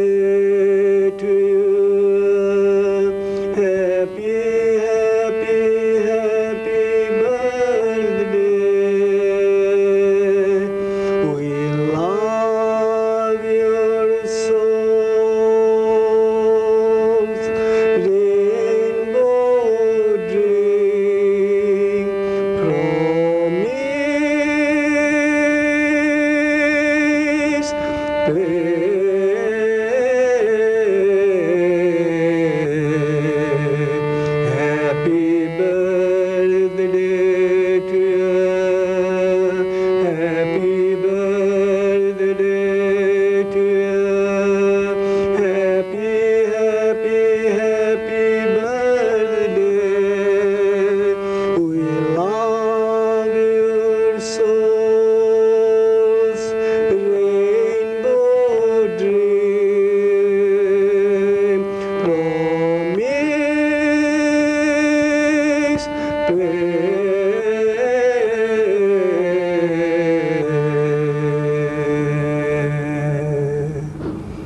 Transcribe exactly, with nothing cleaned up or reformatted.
birthday to you. Happy, happy, happy birthday. We love your souls. Rainbow dream promise. Happy birthday to you. Happy birthday to you. Happy, happy, happy birthday. We love your souls. Rainbow dream promise.